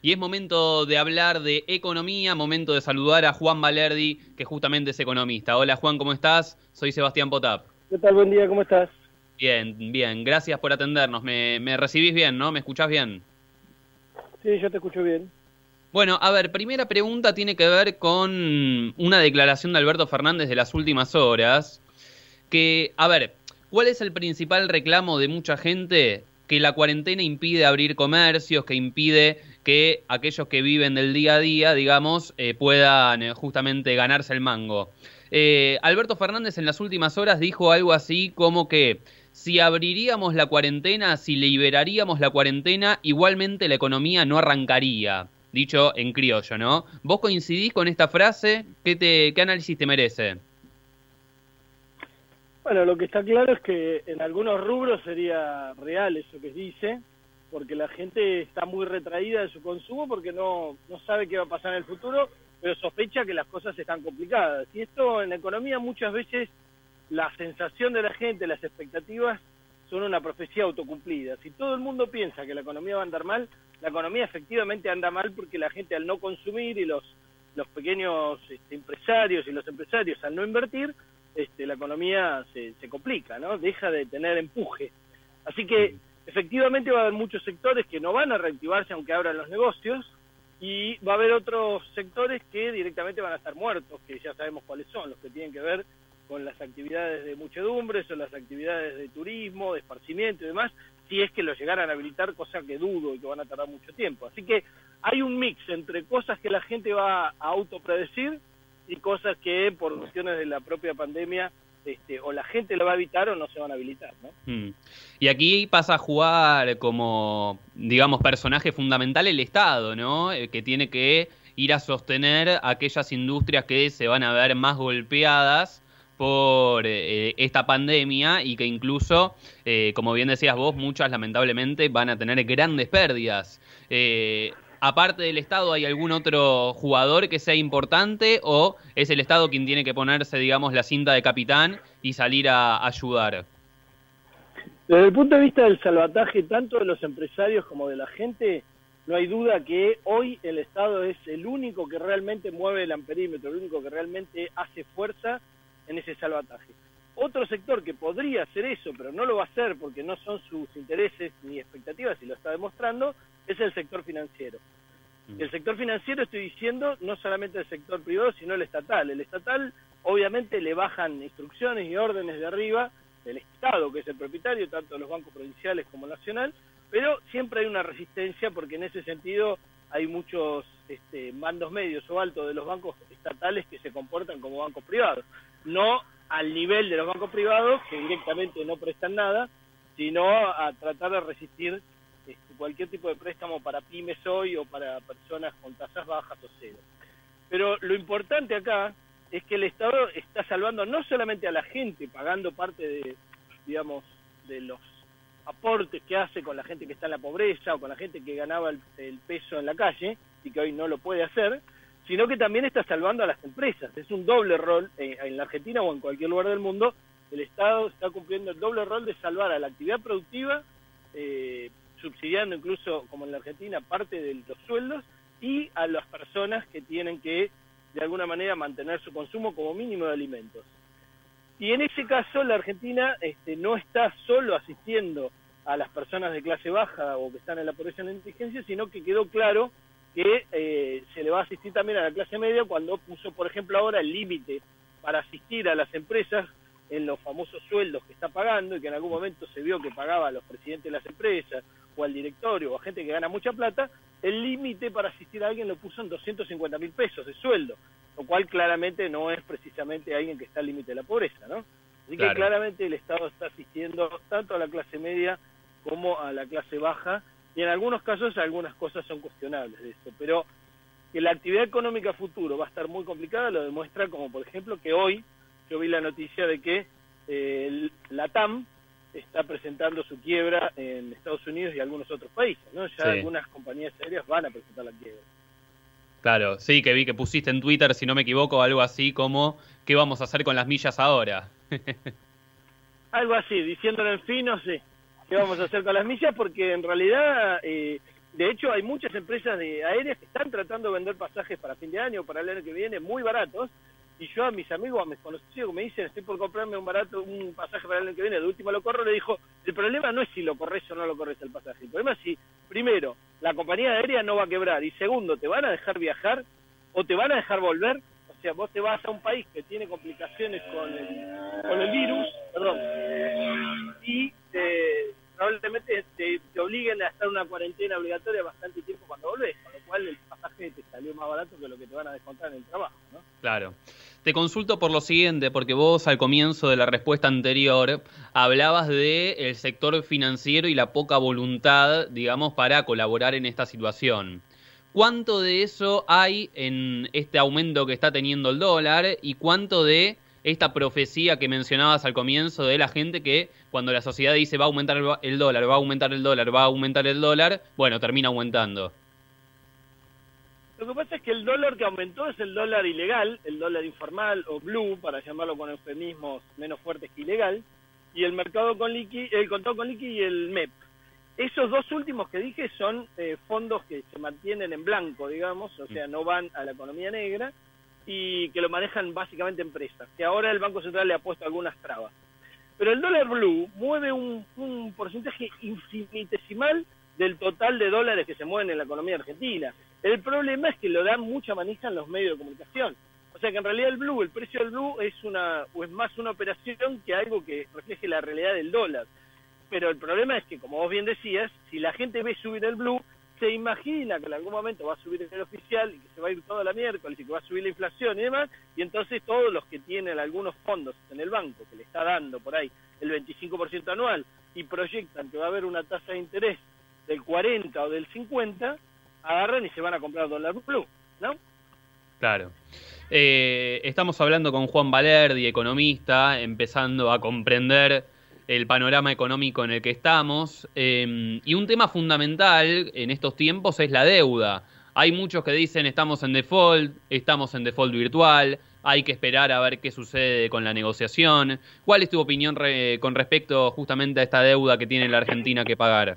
Y es momento de hablar de economía, momento de saludar a Juan Valerdi, que justamente es economista. Hola Juan, ¿cómo estás? Soy Sebastián Potap. ¿Qué tal? Buen día, ¿cómo estás? Bien, bien, gracias por atendernos. Me recibís bien, ¿no? ¿Me escuchás bien? Sí, yo te escucho bien. Bueno, a ver, primera pregunta tiene que ver con una declaración de Alberto Fernández de las últimas horas, que, a ver, ¿cuál es el principal reclamo de mucha gente? Que la cuarentena impide abrir comercios, que impide que aquellos que viven del día a día, digamos, puedan justamente ganarse el mango. Alberto Fernández en las últimas horas dijo algo así como que si abriríamos la cuarentena, si liberaríamos la cuarentena, igualmente la economía no arrancaría. Dicho en criollo, ¿no? ¿Vos coincidís con esta frase? ¿Qué análisis te merece? Bueno, lo que está claro es que en algunos rubros sería real eso que dice, porque la gente está muy retraída de su consumo porque no sabe qué va a pasar en el futuro, pero sospecha que las cosas están complicadas. Y esto en la economía muchas veces la sensación de la gente, las expectativas son una profecía autocumplida. Si todo el mundo piensa que la economía va a andar mal, la economía efectivamente anda mal porque la gente al no consumir y los pequeños empresarios y los empresarios al no invertir, la economía se complica, ¿no? Deja de tener empuje. Así que efectivamente va a haber muchos sectores que no van a reactivarse aunque abran los negocios, y va a haber otros sectores que directamente van a estar muertos, que ya sabemos cuáles son, los que tienen que ver con las actividades de muchedumbres o las actividades de turismo, de esparcimiento y demás, si es que lo llegaran a habilitar, cosa que dudo y que van a tardar mucho tiempo. Así que hay un mix entre cosas que la gente va a autopredecir y cosas que por cuestiones de la propia pandemia o la gente lo va a evitar o no se van a habilitar, ¿no? Y aquí pasa a jugar como, digamos, personaje fundamental el Estado, ¿no? El que tiene que ir a sostener aquellas industrias que se van a ver más golpeadas por esta pandemia y que incluso, como bien decías vos, muchas lamentablemente van a tener grandes pérdidas. Aparte del Estado, ¿hay algún otro jugador que sea importante o es el Estado quien tiene que ponerse, digamos, la cinta de capitán y salir a ayudar? Desde el punto de vista del salvataje tanto de los empresarios como de la gente, no hay duda que hoy el Estado es el único que realmente mueve el amperímetro, el único que realmente hace fuerza en ese salvataje. Otro sector que podría hacer eso, pero no lo va a hacer porque no son sus intereses ni expectativas, y lo está demostrando, es el sector financiero. El sector financiero, estoy diciendo, no solamente el sector privado, sino el estatal. El estatal, obviamente, le bajan instrucciones y órdenes de arriba del Estado, que es el propietario, tanto de los bancos provinciales como nacional, pero siempre hay una resistencia porque en ese sentido hay muchos mandos medios o altos de los bancos estatales que se comportan como bancos privados. No al nivel de los bancos privados, que directamente no prestan nada, sino a tratar de resistir cualquier tipo de préstamo para pymes hoy o para personas con tasas bajas o cero. Pero lo importante acá es que el Estado está salvando no solamente a la gente, pagando parte de, digamos, de los aportes que hace con la gente que está en la pobreza o con la gente que ganaba el peso en la calle y que hoy no lo puede hacer, sino que también está salvando a las empresas. Es un doble rol en la Argentina o en cualquier lugar del mundo. El Estado está cumpliendo el doble rol de salvar a la actividad productiva, subsidiando incluso, como en la Argentina, parte de los sueldos, y a las personas que tienen que, de alguna manera, mantener su consumo como mínimo de alimentos. Y en ese caso, la Argentina no está solo asistiendo a las personas de clase baja o que están en la pobreza y en la indigencia, sino que quedó claro que se le va a asistir también a la clase media cuando puso, por ejemplo, ahora el límite para asistir a las empresas en los famosos sueldos que está pagando y que en algún momento se vio que pagaba a los presidentes de las empresas o al directorio o a gente que gana mucha plata. El límite para asistir a alguien lo puso en 250.000 pesos de sueldo, lo cual claramente no es precisamente alguien que está al límite de la pobreza, ¿no? Así que claramente el Estado está asistiendo tanto a la clase media como a la clase baja, y en algunos casos algunas cosas son cuestionables de eso, pero que la actividad económica futuro va a estar muy complicada lo demuestra como, por ejemplo, que hoy yo vi la noticia de que la TAM está presentando su quiebra en Estados Unidos y algunos otros países, ¿no? Ya algunas compañías aéreas van a presentar la quiebra. Claro, sí, que vi que pusiste en Twitter, si no me equivoco, algo así como ¿qué vamos a hacer con las millas ahora? Algo así, diciéndolo en fin, no sé qué vamos a hacer con las millas, porque en realidad De hecho, hay muchas empresas aéreas que están tratando de vender pasajes para fin de año, para el año que viene, muy baratos, y yo a mis amigos, a mis conocidos que me dicen, estoy por comprarme un pasaje para el año que viene, de última lo corro, le dijo, el problema no es si lo corres o no lo corres el pasaje, el problema es si, primero, la compañía aérea no va a quebrar, y segundo, te van a dejar viajar o te van a dejar volver. O sea, vos te vas a un país que tiene complicaciones con el virus, perdón, y probablemente te obliguen a estar en una cuarentena obligatoria bastante tiempo cuando volvés, con lo cual el pasaje te salió más barato que lo que te van a descontar en el trabajo, ¿no? Claro. Te consulto por lo siguiente, porque vos al comienzo de la respuesta anterior hablabas de el sector financiero y la poca voluntad, digamos, para colaborar en esta situación. ¿Cuánto de eso hay en este aumento que está teniendo el dólar y cuánto de esta profecía que mencionabas al comienzo de la gente que cuando la sociedad dice va a aumentar el dólar, va a aumentar el dólar, va a aumentar el dólar, bueno, termina aumentando? Lo que pasa es que el dólar que aumentó es el dólar ilegal, el dólar informal o blue, para llamarlo con eufemismos menos fuertes que ilegal, y el mercado con liqui, el contado con liqui y el MEP. Esos dos últimos que dije son fondos que se mantienen en blanco, digamos, o sea, no van a la economía negra y que lo manejan básicamente empresas, que ahora el Banco Central le ha puesto algunas trabas. Pero el dólar blue mueve un porcentaje infinitesimal del total de dólares que se mueven en la economía argentina. El problema es que lo dan mucha manija en los medios de comunicación. O sea que en realidad el precio del blue es más una operación que algo que refleje la realidad del dólar. Pero el problema es que, como vos bien decías, si la gente ve subir el blue, se imagina que en algún momento va a subir el oficial y que se va a ir toda la miércoles y que va a subir la inflación y demás, y entonces todos los que tienen algunos fondos en el banco que le está dando por ahí el 25% anual y proyectan que va a haber una tasa de interés del 40 o del 50, agarran y se van a comprar dólar blue, ¿no? Claro. Estamos hablando con Juan Valerdi, economista, empezando a comprender el panorama económico en el que estamos. Y un tema fundamental en estos tiempos es la deuda. Hay muchos que dicen estamos en default virtual, hay que esperar a ver qué sucede con la negociación. ¿Cuál es tu opinión con respecto justamente a esta deuda que tiene la Argentina que pagar?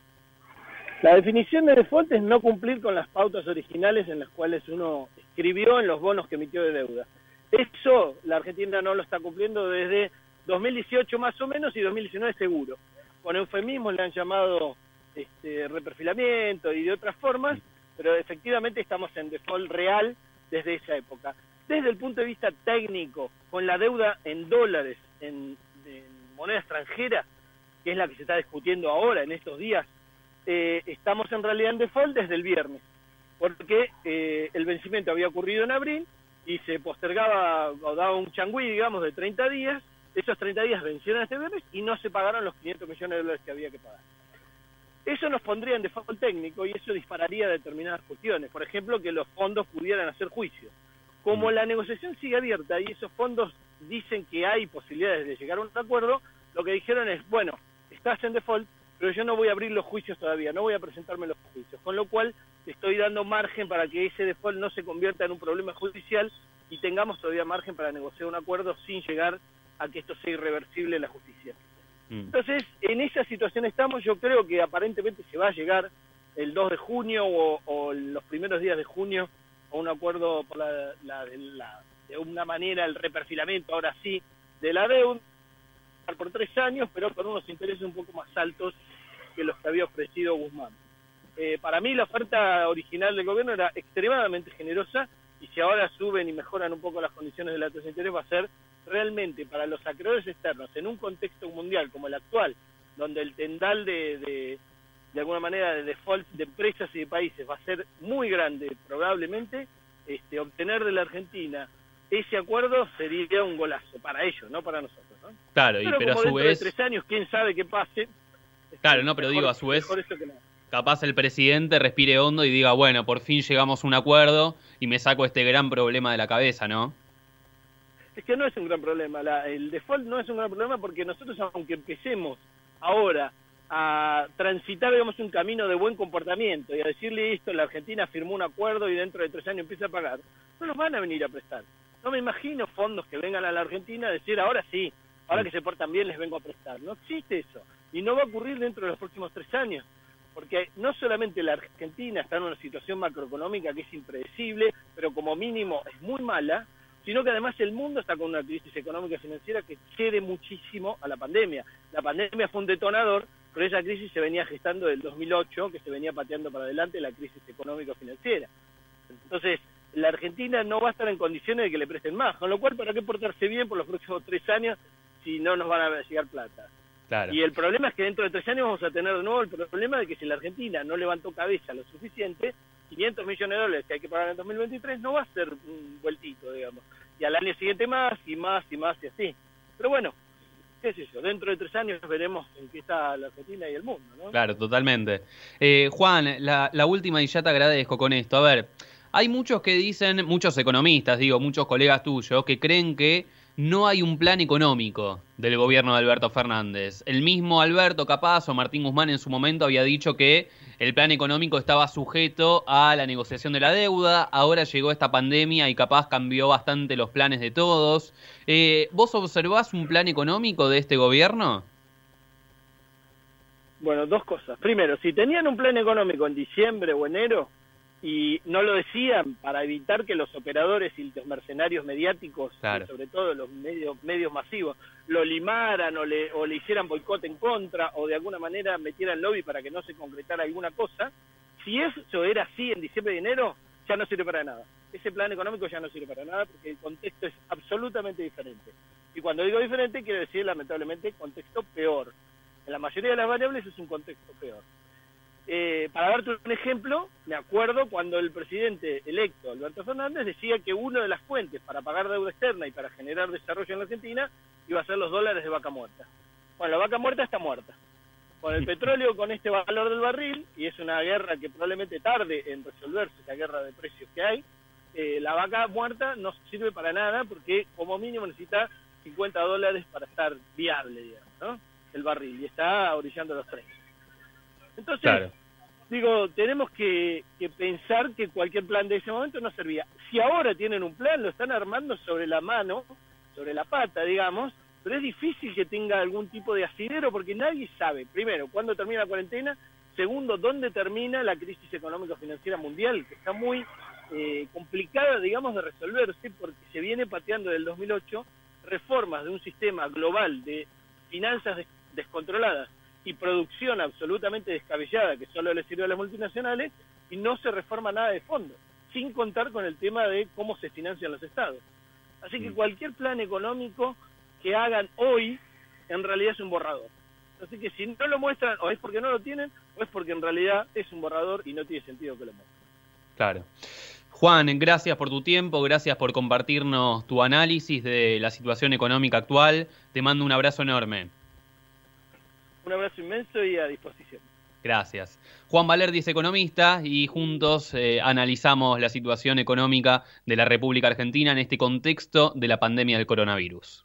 La definición de default es no cumplir con las pautas originales en las cuales uno escribió en los bonos que emitió de deuda. Eso la Argentina no lo está cumpliendo desde 2018 más o menos y 2019 seguro. Con eufemismos le han llamado reperfilamiento y de otras formas, pero efectivamente estamos en default real desde esa época. Desde el punto de vista técnico, con la deuda en dólares, en moneda extranjera, que es la que se está discutiendo ahora en estos días, estamos en realidad en default desde el viernes, porque el vencimiento había ocurrido en abril y se postergaba o daba un changüí, digamos, de 30 días. Esos 30 días vencieron este viernes y no se pagaron los 500 millones de dólares que había que pagar. Eso nos pondría en default técnico y eso dispararía determinadas cuestiones. Por ejemplo, que los fondos pudieran hacer juicios. Como la negociación sigue abierta y esos fondos dicen que hay posibilidades de llegar a un acuerdo, lo que dijeron es, bueno, estás en default, pero yo no voy a abrir los juicios todavía, no voy a presentarme los juicios, con lo cual te estoy dando margen para que ese default no se convierta en un problema judicial y tengamos todavía margen para negociar un acuerdo sin llegar a que esto sea irreversible en la justicia. Entonces, en esa situación estamos. Yo creo que aparentemente se va a llegar el 2 de junio o los primeros días de junio a un acuerdo por de una manera el reperfilamiento, ahora sí, de la deuda por 3 años, pero con unos intereses un poco más altos que los que había ofrecido Guzmán. Para mí la oferta original del gobierno era extremadamente generosa y si ahora suben y mejoran un poco las condiciones de la tasa de interés va a ser realmente para los acreedores externos en un contexto mundial como el actual, donde el tendal de alguna manera de default de empresas y de países va a ser muy grande probablemente, obtener de la Argentina ese acuerdo sería un golazo para ellos, no para nosotros, ¿no? Claro, pero a su vez de 3 años, quién sabe qué pase. Claro, no, pero digo, a su vez capaz el presidente respire hondo y diga, bueno, por fin llegamos a un acuerdo y me saco este gran problema de la cabeza, ¿no? Es que no es un gran problema, el default no es un gran problema porque nosotros, aunque empecemos ahora a transitar, digamos, un camino de buen comportamiento y a decirle esto, la Argentina firmó un acuerdo y dentro de 3 años empieza a pagar, no nos van a venir a prestar. No me imagino fondos que vengan a la Argentina a decir, ahora sí, ahora que se portan bien les vengo a prestar. No existe eso. Y no va a ocurrir dentro de los próximos 3 años. porque no solamente la Argentina está en una situación macroeconómica que es impredecible, pero como mínimo es muy mala, sino que además el mundo está con una crisis económica y financiera que cede muchísimo a la pandemia. La pandemia fue un detonador, pero esa crisis se venía gestando del 2008, que se venía pateando para adelante la crisis económico-financiera. Entonces, la Argentina no va a estar en condiciones de que le presten más, con lo cual, ¿para qué portarse bien por los próximos 3 años si no nos van a llegar plata? Claro. Y el problema es que dentro de 3 años vamos a tener de nuevo el problema de que si la Argentina no levantó cabeza lo suficiente, 500 millones de dólares que hay que pagar en 2023 no va a ser un vueltito, digamos. Y al año siguiente más, y más, y más, y así. Pero bueno, qué sé yo, dentro de 3 años veremos en qué está la Argentina y el mundo, ¿no? Claro, totalmente. Juan, la última y ya te agradezco con esto. A ver, hay muchos que dicen, muchos economistas, digo, muchos colegas tuyos, que creen que no hay un plan económico del gobierno de Alberto Fernández. El mismo Alberto capaz o Martín Guzmán en su momento había dicho que el plan económico estaba sujeto a la negociación de la deuda. Ahora llegó esta pandemia y capaz cambió bastante los planes de todos. ¿Vos observás un plan económico de este gobierno? Bueno, 2 cosas. Primero, si tenían un plan económico en diciembre o enero y no lo decían para evitar que los operadores y los mercenarios mediáticos, claro, y sobre todo los medios masivos, lo limaran o le hicieran boicot en contra o de alguna manera metieran lobby para que no se concretara alguna cosa, si eso era así en diciembre y enero, ya no sirve para nada. Ese plan económico ya no sirve para nada porque el contexto es absolutamente diferente. Y cuando digo diferente, quiero decir lamentablemente contexto peor. En la mayoría de las variables es un contexto peor. Para darte un ejemplo, me acuerdo cuando el presidente electo, Alberto Fernández, decía que una de las fuentes para pagar deuda externa y para generar desarrollo en la Argentina iba a ser los dólares de vaca muerta. Bueno, la vaca muerta está muerta. Con el petróleo, con este valor del barril, y es una guerra que probablemente tarde en resolverse, la guerra de precios que hay, la vaca muerta no sirve para nada porque como mínimo necesita $50 para estar viable, digamos, ¿no? El barril, y está orillando los precios. Entonces, claro, digo, tenemos que pensar que cualquier plan de ese momento no servía. Si ahora tienen un plan, lo están armando sobre la mano, sobre la pata, digamos, pero es difícil que tenga algún tipo de asidero porque nadie sabe, primero, cuándo termina la cuarentena, segundo, dónde termina la crisis económico-financiera mundial, que está muy complicada, digamos, de resolverse porque se viene pateando desde el 2008 reformas de un sistema global de finanzas descontroladas y producción absolutamente descabellada que solo le sirve a las multinacionales y no se reforma nada de fondo, sin contar con el tema de cómo se financian los estados. Así que cualquier plan económico que hagan hoy en realidad es un borrador. Así que si no lo muestran o es porque no lo tienen o es porque en realidad es un borrador y no tiene sentido que lo muestren. Claro. Juan, gracias por tu tiempo, gracias por compartirnos tu análisis de la situación económica actual. Te mando un abrazo enorme. Un abrazo inmenso y a disposición. Gracias. Juan Valerdi es economista y juntos analizamos la situación económica de la República Argentina en este contexto de la pandemia del coronavirus.